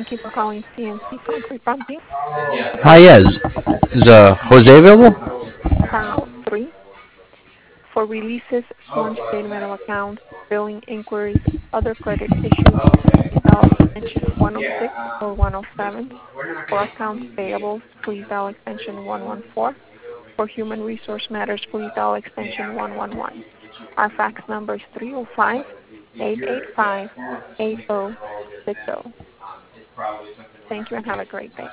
Thank you for calling CNC Concrete Pumping. Hi, yeah. Is Jose available? Dial 3 for releases, sworn statement of accounts, billing inquiries, other credit issues. Please dial extension 106 or 107. For accounts payables, please dial extension 114. For human resource matters, please dial extension 111. Our fax number is 305-885-8060. Thank you and have a great day.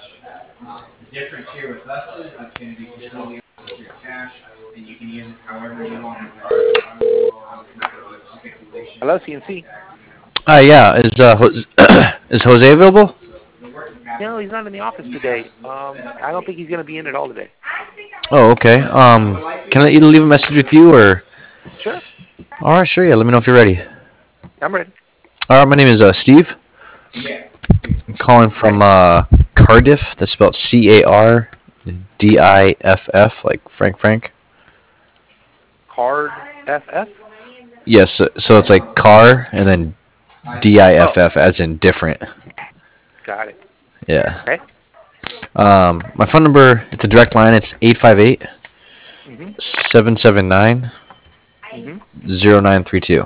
Hello, CNC. Hi, yeah. Is Jose available? No, he's not in the office today. I don't think he's going to be in at all today. Oh, okay. Can I either leave a message with you or? Sure, All right, sure. Yeah. Let me know if you're ready. I'm ready. All right. My name is Steve. I'm calling from Cardiff. That's spelled Cardiff, like Frank. Card FF? Yes. So it's like car and then Oh, DIFF as in different. got it. Yeah. Okay. My phone number. It's a direct line. It's 858 Mm-hmm. 779 Mm-hmm. 0932.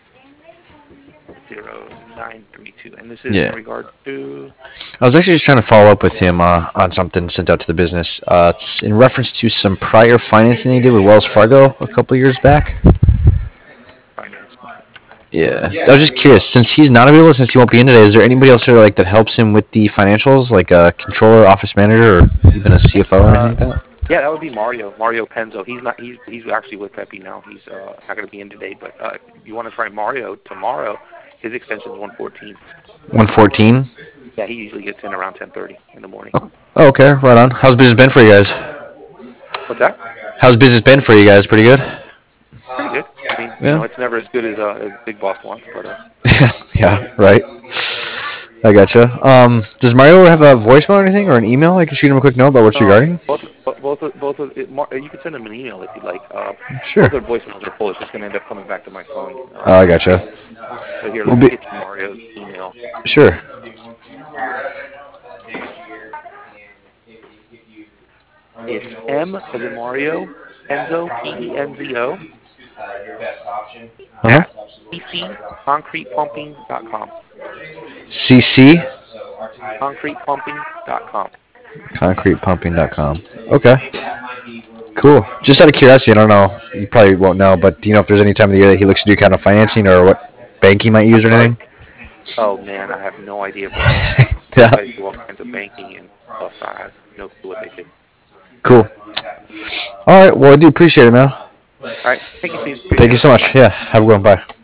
0932. And this is in Yeah. regard to... I was actually just trying to follow up with him on something sent out to the business. It's in reference to some prior financing he did with Wells Fargo a couple years back. finance. Yeah. I was just curious, since he's not available, since he won't be in today, is there anybody else there like that helps him with the financials, like a controller, office manager, or even a CFO or anything like that? Yeah, that would be Mario Penzo. He's not. He's actually with Pepe now. He's not going to be in today. But if you want to try Mario tomorrow, his extension is 114. 114. Yeah, he usually gets in around 10:30 in the morning. Oh, okay, right on. How's business been for you guys? What's that? How's business been for you guys? Pretty good. Pretty good. I mean, Yeah. it's never as good as Big Boss wants, but Yeah. Right. I gotcha. Does Mario have a voicemail or anything, or an email? I can shoot him a quick note about what's regarding. both of it, you can send him an email if you'd like. Sure. Both their voicemails are full. It's just going to end up coming back to my phone. Oh, I gotcha. So here, We'll let me be get you Mario's email. sure. It's M as in Mario, Penzo, Penzo, Uh huh. at ccconcretepumping.com. CC Concretepumping.com. concretepumping.com. Okay. Cool. Just out of curiosity, I don't know. You probably won't know, but do you know if there's any time of the year that he looks to do kind of financing or what bank he might use I'm or sorry? anything? Oh, man, I have no idea, brother. These Yeah. guys do all kinds of banking and stuff. So I have no clue what they do. Cool. All right. Well, I do appreciate it, man. All right. Thank you, Steve. Thank Appreciate you it. so Bye. much. Yeah. Have a good one. Bye.